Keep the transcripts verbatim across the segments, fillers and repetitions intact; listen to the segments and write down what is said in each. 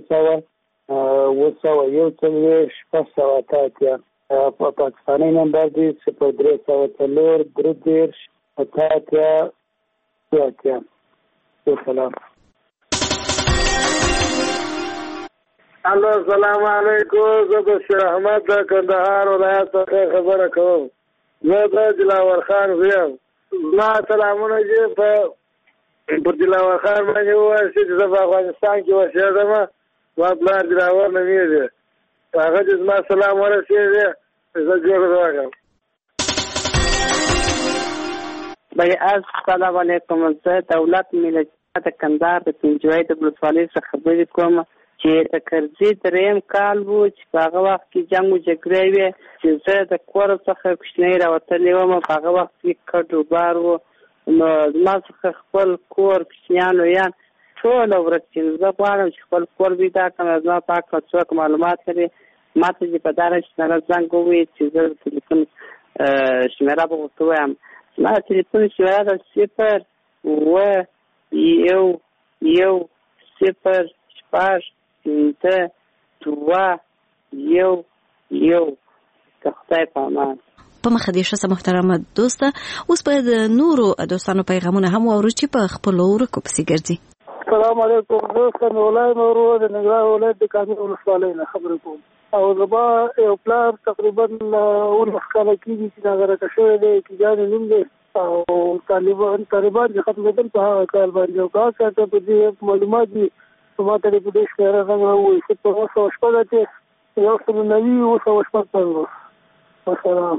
سوه اوه سوه یو څلوېښت شپږ سوه اته اتیا. په پاکستاني نمبر دی صفر درې سوه څلور درې دېرش اته اتیا دوه اتیا. سلام. الو السلام علیکم. زه د شیر احمد د کندهار ولایت څخه خبره کوم. زه د دلاور خان زویم. زما سلامونه چې په پر دلاور خان باندې ووایي چې زه په افغانستان کې اوسېږم. زما پلار دلاور نومېږي. هغه چې زما سلام ورسېږي زه جوړ راغلم. بھائی السلام علیکم. زه دولت ملت د کندهار د پنجوایي د ولسوالۍ څخه خبرې کوم چې د کرزي درېیم کال و چې په هغه وخت کې جنګ و جګړې وې چې زه د کور څخه کوچنی راوتلی وم. په هغه وخت کې کډ وبار و، نو زما څخه خپل کور کوچنیان لویان ټوله ورک شي. زه غواړم چې خپل کور پیدا کړم. زما په هکله څوک معلومات لري ما ته چې په دغه شمېره زنګ ووایي چې زه د تلیفون شمېره به ورته ووایم. زما د تلیفون شمېره ده صفر اوه یو یو صفر شپږ پنځه دوه یو یو. د خدای په امان. په مخه دې ښه محترمه دوسته. اوس به د نورو دوستانو پیغامونه هم واورو چې په خپلو ورکو پسې ګرځي. السلام علیکم. زه سمیع نورو د ننګرهار ولایت د کامې ولسوالۍ نه خبرې کوم. او زما یو پلار تقریبا اوولس کاله کېږي چې ناغرقه شوی دی، کیجانې نوم دی، او طالبان طالبان چې ختمېدل په هغه کال باندې. او که هغه چا ته په دې معلومات دي ما ته په دې شمېره زنګ راووایي صفر اوه سوه شپږ اتیا یو سل نوي اوه سوه شپږ پنځوس. والسلام.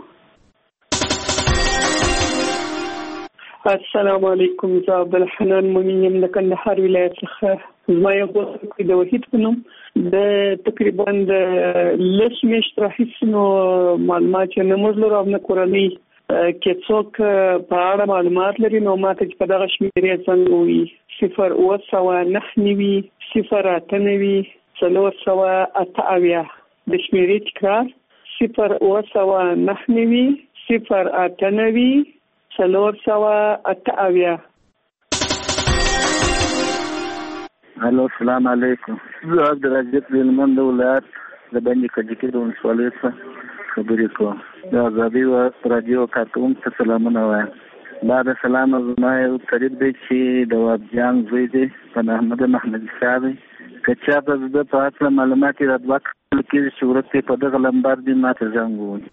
السلام علیکم. زه عبدالحنان مومن یم د کندهار ولایت څخه. زما یو دوست د وحید په نوم د تقریبا د لس میاشتو راهیسې نو معلومات یې نه موږ لرو او نه کورنۍ کې څوک په اړه معلومات لري. نو ما ته چې په دغه شمېرې زنګ ووایي صفر اوه سوه نهه نوي صفر اته نوي څلور سوه اته اویا. د شمېرې تکرار صفر اوه سوه نهه نوي صفر اته نوي څلور سوه اته اویا. الو السلام علیکم. زه عبدالرزاق هلمند د ولایت د بندي کجکي د ولسوالۍ څخه خبرې کوم. د ازادۍ راډیو کارکوونکو ته سلامونه وایم. بعد سلام زما یو قریب دی چې د وابجان زوی دی په احمد محمدي صاحب دی. که چا ته د ده په هکله معلومات یې را دوه کړل کېږي چې ورک دی په دغه لمبر دی ما ته زنګ ووایي.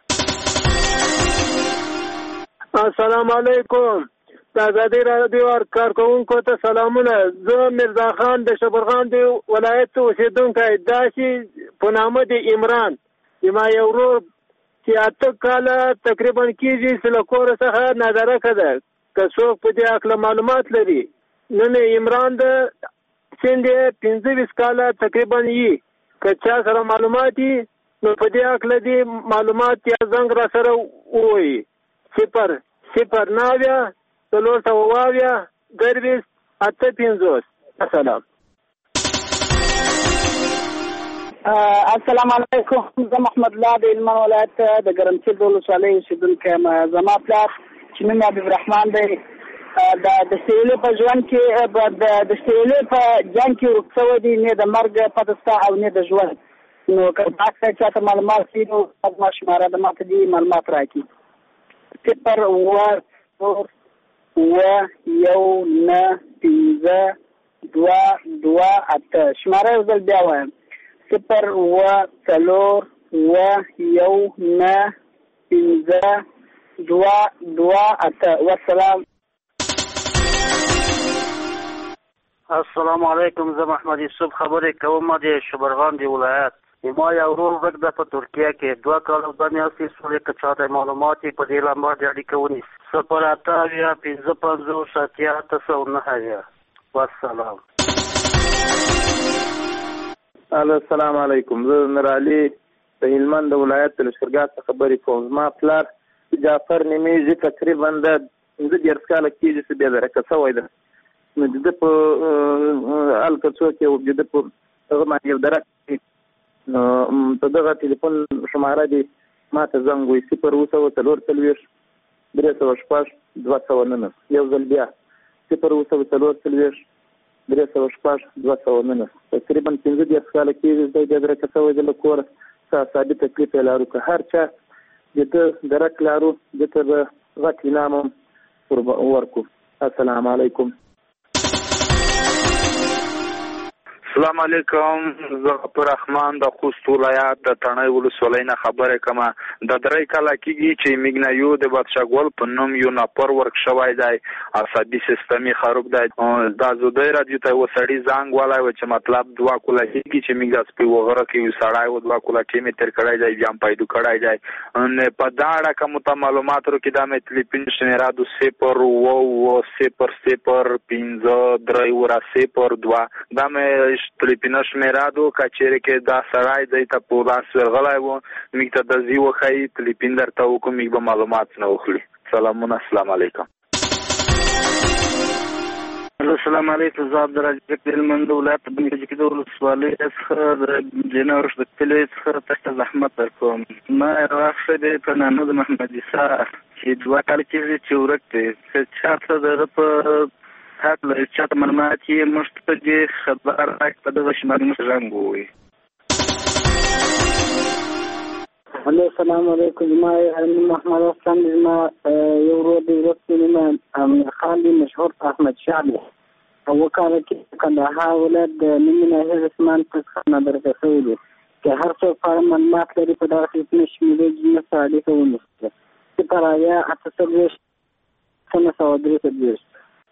السلام علیکم. د ازادۍ راډیو کارکوونکو ته سلامونه. زه میرزا خان د شبرغان د ولایت اوسېدونکی. دا چې په نامه د عمران زما یو ورور چې اته کاله تقریبا کېږي چې له کوره څخه نادرکه ده. که څوک په دې هکله معلومات لري نن عمران د سن یې پنځه ویشت کاله تقریبا یي. که چا سره معلومات دي نو په دې هکله دې معلومات یا زنګ را سره ووایي. صفر صفر نوي څلور سوه اویا درویشت اته پنځوس. السلام. السلام علیکم. زه محمد الله د هلمند ولایت د ګرمسیر د ولسوالۍ اوسېدونکی یم. زما پلار چې نوم حبیب رحمان دی د سیلې په ژوند کې د سیلې په جنګ کې ورک شوی دی. نه د مرګ پته شته او نه د ژوند. نو که هغه چا ته معلومات وي نو زما شماره ده ما ته دې معلومات راکړي. صفر اوه څلور اوه یو نهه پنځه دوه دوه اته. شماره یو ځل بیا وایم صفر اوه څلور اوه یو نهه پنځه دوه دوه اته. والسلام. السلام علیکم. زه محمد یوسف خبرې کوم د شبرغان د ولایت. ما یو ورور ورک ده په ترکیه کې. دوه کاله باندې اوسې سولې که چاته معلومات په دې لمبر د اړیکه ونیسي صفر اته اویا پنځه پنځوس اتیا اته سوه نهه اویا. والسلام. الو السلام علیکم. زه نورعلي د هلمند د ولایت د لښکرګاه څخه خبرې کوم. زما پلار جعفر نومېږي. تقریبا د پنځه دېرش کاله کېږي چې بېدرکه شوی ده. نو د ده په هلته څوک یې د ده په هغه باندې یو درک نو په دغه ټلیفون شماره دې ما ته زنګ ووایي صفر اوه سوه څلور څلوېښت درې سوه شپږ دوه سوه نهه. یو ځل بیا صفر اوه سوه څلور څلوېښت درې سوه شپږ دوه سوه نولس تقریبا پنځه دېرش کاله کېږي دی بیا درکه شوی دی له کوره څه ثابت تکلیف یې لرو که هر چا د ده درک لرو ده ته به غټ انعام هم ورکړو. السلام علیکم. السلام علیکم. زه غفور رحمان د خوست ولایت د تڼۍ ولسوالۍ نه خبرې کوم. د درې کاله کېږي چې میږ نه یو د بادشاه ګل په نوم یو ناپر ورک شوی دی، عصبي سیستم یې خراب دی. دا زودی راډیو ته یو سړي زنګ ولی و چې مطلب دوه کوله کېږي چې میږ د سپي وغره کې یو سړی و دوه کوله کې مې تېر کړی دی بیا هم پیدا کړی دی. په دا اړه که مو ته معلومات ورکړي دا مې تلیفون شمیره دو صفر اوه اوه صفر صفر پنځه درې اوره صفر دوه دا مې تلیفون شمیره دو که چیرې کې دا سړی دی ته په لاس ورغلی و میږ ته درځي وښیي تلیفون درته وکړو میږ به معلومات نه وخلي. سلامونه. السلام علیکم. السلام علیکم. زه عبدالرزاق د هلمند د ولایت د بني کجکي د ولسوالۍ څخه د جنورش د کلي څخه تاسو ته زحمت درکوم. ما راغلی دی په نامه د محمد عیسی چې دوه کاله کېږي چې ورک دی. که چا ته د هغه په حق لري چا ته معلومات یې موږ ته دې خبر راکړي په دغه شمال موږ رنګ ووایي. هلو السلام علیکم. زما محمد حسن زما یو ورور دی ورک نوم امیر خان دی مشهور احمد شاه دی. اوه کاله کې کندهار ولایت د نیمې ناحیې عثمان څخه نادرکه شوی دی. که هر څوک په اړه معلومات لري په دغه خدمت شمېرې نه سره اړیکه ونیسي. صفر اویا اته څلوېښت څلور سوه درې څلوېښت.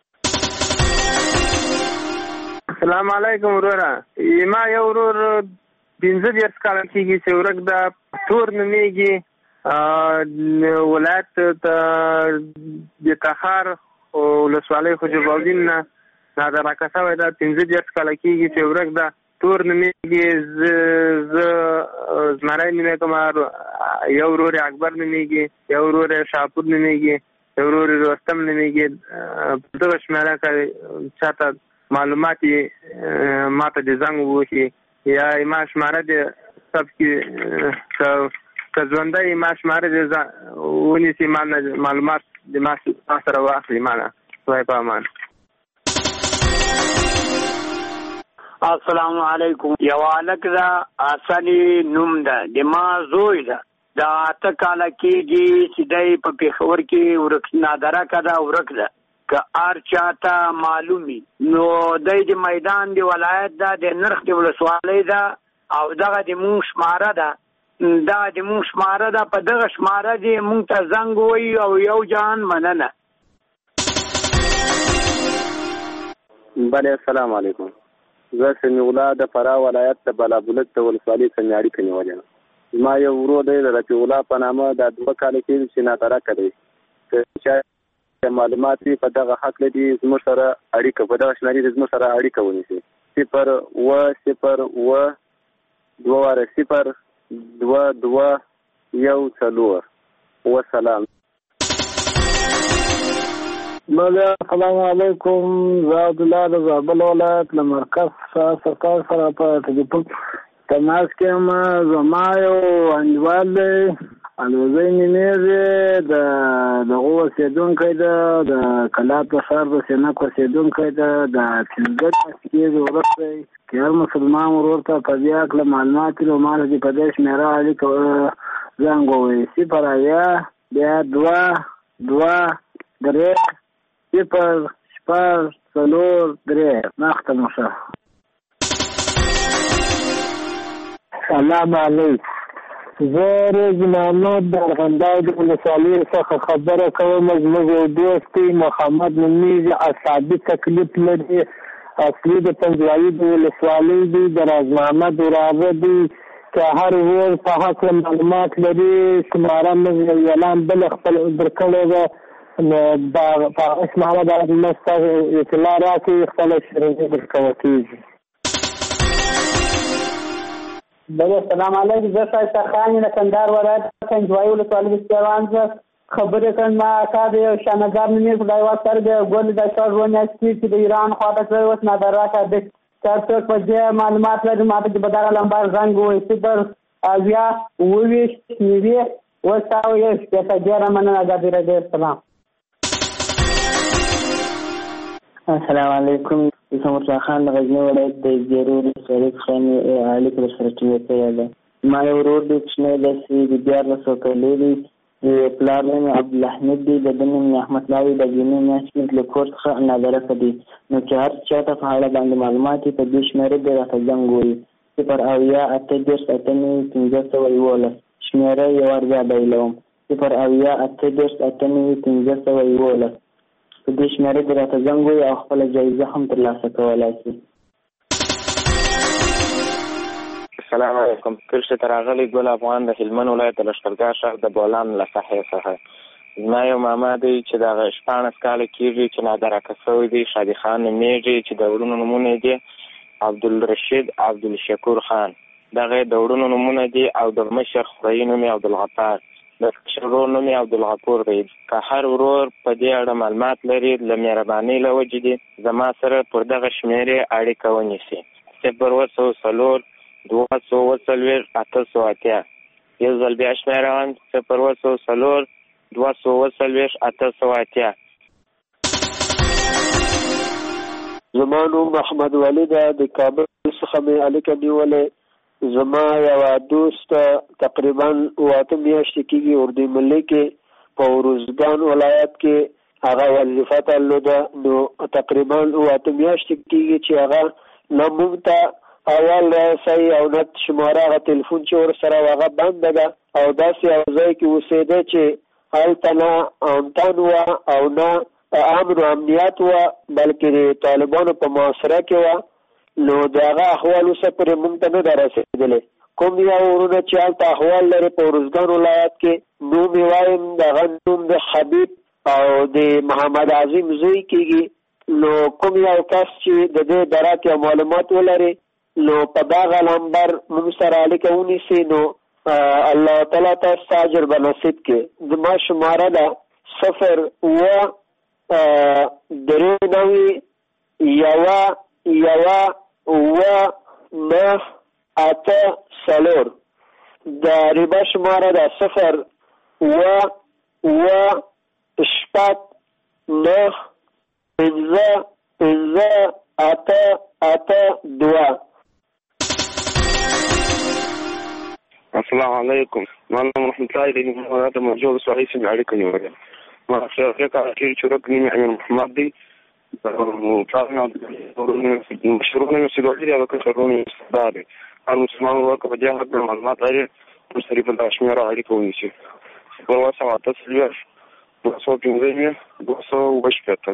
السلام علیکم وروره. ما یو ورور پنځه دېرش کاله کېږي چې ورک ده. تور نومېږي. ولایت د تخار ولسوالۍ خجربالدین نه نادرکه شوی ده. پنځه دېرش کاله کېږي چې ورک ده. تور نومېږي. زه زمری نومېږم. یو ورور یې اکبر نومېږي. یو ورور یې شاپور نومېږي. یو ورور یې رستم نومېږي. په دغه شمېره که چاته معلومات یې ما ته د زنګ ووهي یا ما شماره د ثبت کړي که ژوندی ما شماره د ونیسي ما معلومات د ما سره واخلي. ما نه خدای په امان. السلام علیکم. یو هلک ده حسني نوم ده د ما زوی ده. د اته کاله کېږي چې دی په پېښور کې ورک نادرکه ده ورک ده. که هر چاته معلومي نو دی د میدان د ولایت ده د نرخ د ولسوالۍ ده او دغه د مونږ شماره ده. دغه د مونږ شماره ده. په دغه شماره دې مونږ ته زنګ ووایي او یو جان مننه. بله السلام علیکم. زه سمیع الله د فراه ولایت د بلابلک د ولسوالۍ څخه اړیکه نیولې یم. زما یو ورور دی د رفیع الله په نامه دا دوه کاله کېږي چې نادرکه دی. که چا معلومات وي په دغه حق لري زموږ سره اړیکه په دغه شمېرې دې زموږ سره اړیکه ونیسي. صفر اوه صفر اوه دوه واره صفر دوه دوه یو څلور. وسلام. السلام علیکم. زه عبدالله د زابل ولایت له مرکز سرکار سره په تلیفون تماس کې یم. زما یو انډیوال دی الوزی نومېږي. د دغو اوسېدونکی ده د کلات په ښار د سینک اوسېدونکی ده. د پنځه کېږي ورک دی. که هر مسلمان ورور ته په دې هکله معلومات وي نو ما ته دې په دې شمېره اړیکه زنګ ووایي. صفر اویا بیا دوه دوه درې صفر شپږ څلور درې. مخته مو ښه. سلام علیکم. زه روز محمد د ارغنداو د ولسوالۍ څخه خبره کوم. زموږ یو دوست دی محمد نومېږي. عصبي تکلیف لري. اصلي د پنځوایي د ولسوالۍ دی. د راز محمد وراره دی. که هر ورور په هکله معلومات لري شماره موږ اعلان بل خپل درکړی ده نو په هغه شماره باید موږ ته اطلاع راکړي خپله شیریني درکوه کېږي. بله السلام علیکم. زه شایسته خان یم د کندهار ولایت پنجوایي ولسوالۍ د سیوان څخه خبرې کوم. ما اکا د یو شاهنظر نومېږي خدای واسطه د ګل د شپږ اووه میاشتې چې د ایران خواته شوی اوس نادرکه دی. که هر څوک په دې معلومات لري ما ته په دغه لمبر زنګ ووایي. صفر اویا اوه ویشت نوي اوه سوه یو شپېته. ډېره مننه. ازادي راډیو. السلام. السلام علیکم. سمرزا خان د غزني ولایت د زیرو ولسوالۍ څخه مې اړیکه درسره ټینګه کړې ده. زما یو ورور دی کوچنی دی چې د دیارلسو کالو دی، د پلار نوم یې عبدالحمید دی، د ده نوم یې احمد الله دی، د جنې میاشت مې له کور څخه نادرکه دی. نو چې هر چا ته په اړه باندې معلومات یې په دې شمېره دی راته زنګ ووایي صفر اویا اته دېرش اته نوي پنځه سوه یولس. شمېره یو وار بیا بایلوم صفر اویا اته دېرش اته نوي پنځه سوه یولس. په دې شمېره دې راته زنګ ووایي او خپله جایزه هم ترلاسه کولی شي. السلام علیکم. پېښې ته راغلی ګل افغان د هلمند ولایت د لښکرګاه ښار د بولان له ساحې څخه. زما یو ماما دی چې دغه شپاړس کاله کېږي چې نادرکه شوی دی. شادي خان نومېږي چې د وروڼو نومونه دي عبدالرشید عبدالشکور خان. دغه د وروڼو نومونه دي او د مشر خوريي نوم یې عبدالغفار، د کشر ورور نوم یې عبدالغفور دی. که هر ورور په دې اړه معلومات لري له مهربانۍ له وجې دي زما سره پر دغه شمېرې اړیکه ونیسي. صفر اووه سوه څلور دوه سوه اووه څلوېښت اته سوه اتیا. یو ځل بیا شمېرم صفر اووه سوه څلور دوه سوه اووه څلوېښت اته سوه اتیا. زما نوم محمد ولی ده، د کابل څخه مې اړیکه نیولې. زما یوه دوست تقریبا اته میاشتې کېږي اردو ملي کې په ارزګان ولایت کې هغه وظیفه درلوده. نو تقریبا اته میاشتې کېږي چې هغه نه موږ ته اول رسۍ او نه شماره هغه تلیفون چې ورسره هغه بنده ده او داسې یو ځای کې اوسېده چې هلته نه امتن وه او نه امن و امنیت وه بلکې د طالبانو په معاصره کې وه. نو د هغه احوال اوسه پورې موږ ته نه ده رسېدلی. کوم یو ورونه چې هلته احوال لري په ارزګان ولایت کې نوم یې وایم د هغه نوم د حبیب او د محمد عظیم زوی کېږي. نو کوم یو کس چې د دې درک یا معلومات ولري نو په دغه نمبر موږ سره اړیکه ونیسي نو الله تعالی تاسو ته اجر به نصیب کړي. زما شماره ده صفر اووه درې نوي یوه یوه اووه نهه اته څلور. د ریبه شماره ده صفر اووه اووه شپږ نهه پنځه پنځه اته اته دوه. السلام علیکم. معلم رحمت الله علیه محمد موجود صحیح سم اړیکه نیولې. ما خیر کا کې چورک نیمه امیر محمد دی او پلان د مشروع نه سیدولې او کشرونه استاد دي. هر مسلمان ورکه په جهاد د معلومات لري او سری په داشمیر اړیکه ونیسي. په واسه واته سلیش دوه سوه پنځه دوه سوه وشپږ.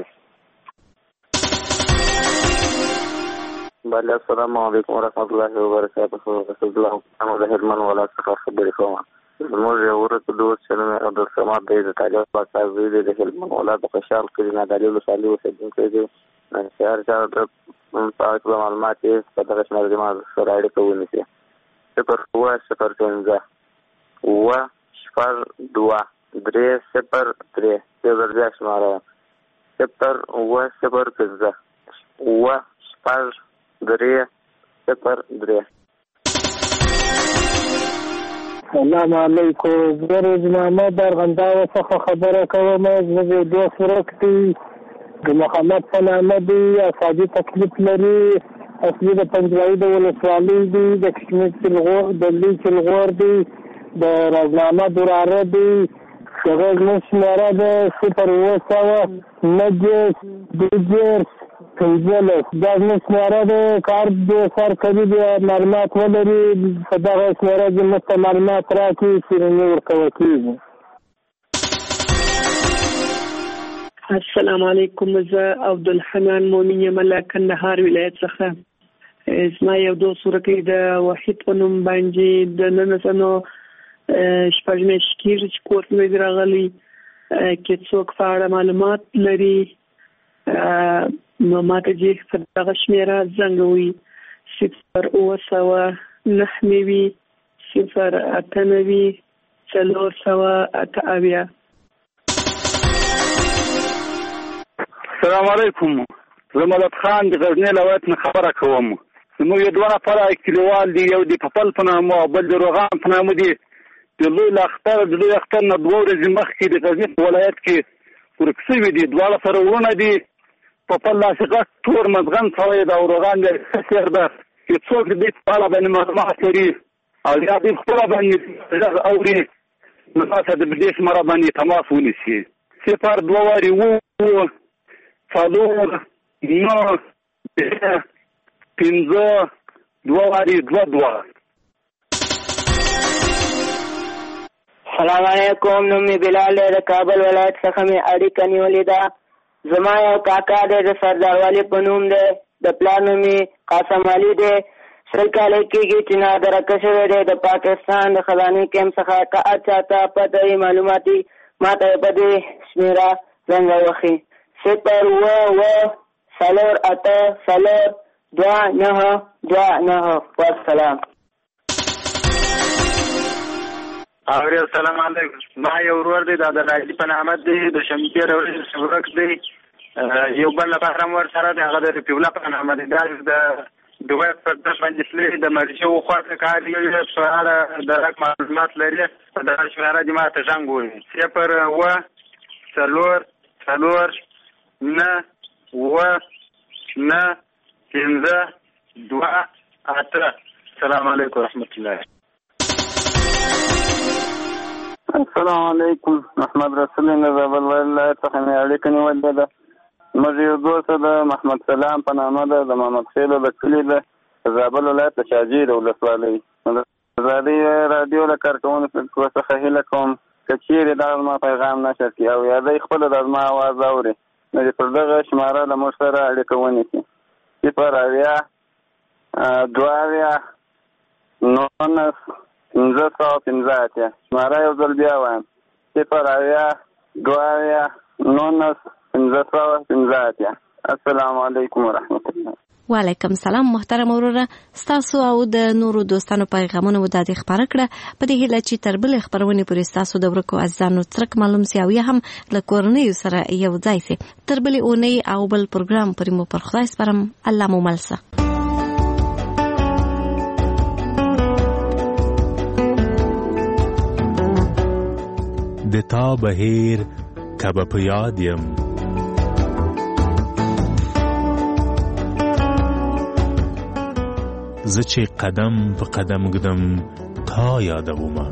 بله السلام علیکم ورحمت الله وبرکاته. رسول الله محمد هلمند ولایت څخه خبرې کوم. زموږ یو ورته دوست چې نوم یې عبدالصمد دی د طالب پاچا زوی دی د هلمند ولایت په خوشحال کې نادعلي ولسوالۍ اوسېدونکی دی. چې هر چا ته په اړه معلومات یې په دغه شمېره زما سره اړیکه ونیسي. صفر اووه صفر پنځه اووه شپږ دوه درې صفر درې. یو ځل بیا شماره صفر اووه صفر پنځه اووه شپږ درې صفر درې. سلام علیکم. زه روزنامه د ارغنداو څخه خبره کوم. زموږ یو دوست ورک دی د محمد په نامه دی. اعصابي تکلیف لري. اصلي د پنجوایي د ولسوالۍ دی. د کشمیر چلغور د لوی چلغور دی. د روزنامه دراره دی. هغه زموږ شمېره ده صفر اووه سوه نهه دېرش دوه دېرش پنځلس. دا زموږ شمېره ده. کار دې سر کوي بیا معلومات ولري په دغه شمېره کې موږ ته معلومات راکړي چې رنې ورکوه کېږي. السلام علیکم. زه عبدالحنان مومن یم له کندهار ولایت څخه. زما یو دوست ورکی د وحید په نوم باندې د ننسانو شپږ میاشتې کېږي چې کور ته مې راغلی. که څوک په اړه معلومات لري نو ما ته چې په دغه شمېره زنګ ووایي صفر اووه سوه نهه نوي صفر اته نوي څلور سوه اته اویا. السلام علیکم. زه ملت خان د غزني ولایت نه خبره کوم. زموږ یو دوه نفره کلیوال دي. یو د پپل په نامه او بل د روغان په نامه دي. د لوی اختر د لوی اختر نه دوه ورځې مخکې د غزني په ولایت کې ورک شوي دي. دواړه سره ورونه دي په پل داسې غټ تور مزغن سوی ده او روغان دی سیر ده چې څوک دې په اړه باندې معلومات لري او یا دې خپله باندې غږ اوري نو تاسو د دې شماره باندې تماس ونیسي. صفر دوه وارې اووه څلور نهه درې پنځه دوه وارې دوه دوه. سلام علیکم. نوم مې بلال دی. د کابل ولایت څخه مې اړیکه نیولې ده. زما یو کاکا دی د سردار والي په نوم دی. د پلار نوم یې قاسم علي دی. سل کاله کېږي چې نادرکه شوی دی. د پاکستان د خزانې کیمپ څخه که هر چا ته پته وي معلوماتي ما ته یې په دې شمېره زنګ ووهي. صفر اووه اووه څلور اته څلور دوه نهه دوه نهه. والسلام. اوري السلام علیکم. ما یو ورور دی د راځي په نعمت دی د شمپیر ورځ ورک دی. یو بل لپاره مور سره دی هغه د پیولا په نعمت دی د دوه پر د باندې سلی د مرشو خواته کار یو په اړه د رق معلومات لري د شماره د ماته څنګه وي. صفر و څلور څلور نه و نه پنځه دوه اته. السلام علیکم ورحمت الله. السلام علیکم. محمد رسول الله زابل ولایت څخه مې اړیکه نیولې ده. موږ یو دوست د محمد سلام په نامه ده د محمد خیلو د کلي ده زابل ولایت د شاجیر ولسوالۍ. ازادي راډیو له کارکوونکو څخه هیله کوم که چیرې دا زما پیغام نشر کړي او یا دی خپله د زما اواز اوري نو د پر دغه شماره له موږ سره اړیکه ونیسي. صفر اویا دوه اویا نولس پنځه سوه پنځه اتیا. شماره یو ځل بیا وایم. صفر اویا دوه اویا نولس پنځه سوه پنځه اتیا. السلام علیکم ورحمت الله. وعلیکم سلام محترم وروره. ستاسو او د نورو دوستانو پیغامونه مو د دې خبره کړه په دې هیله چې تر بلې خبرونې پورې ستاسو د ورکو عزیزانو څرک معلوم سي او یا هم له کورنیو سره یو ځای سي. تر بلې اونۍ او بل پروګرام پورې مو پر خدای سپارم. الله مو مل شه. د تا بهیر کبه په یاد یم زه چې قدم په قدم ږدم تا یادومه.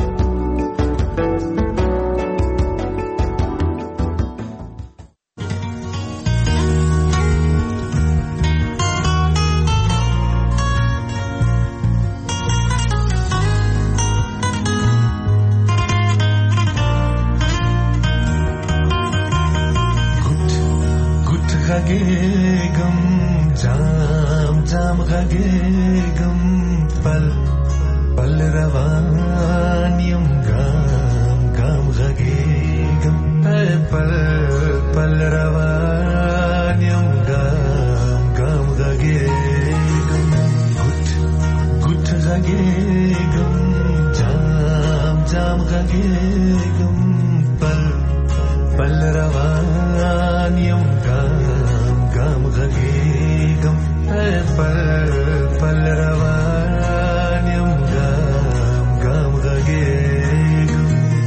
غږېږم جام جام غږېږم پل پل روان یم ګام ګام غږېږم پل پل روان یم ګام ګام غږېږم ګوت ګوت غږېږم جام جام غږېږم پل پل روان یم ګام غږېږم پل پل روان یم ګام ګام غږېږم.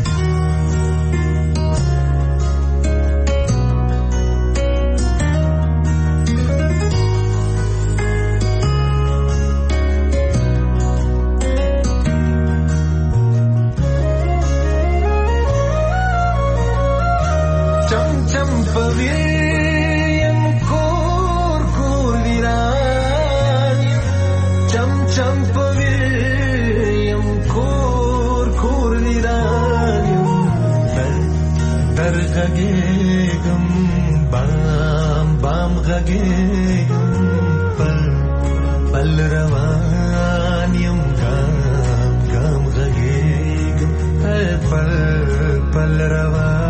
چم چم پوي غږېږم بام بام غږېږم پل پل روان یم ګام ګام غږېږم پل پل روان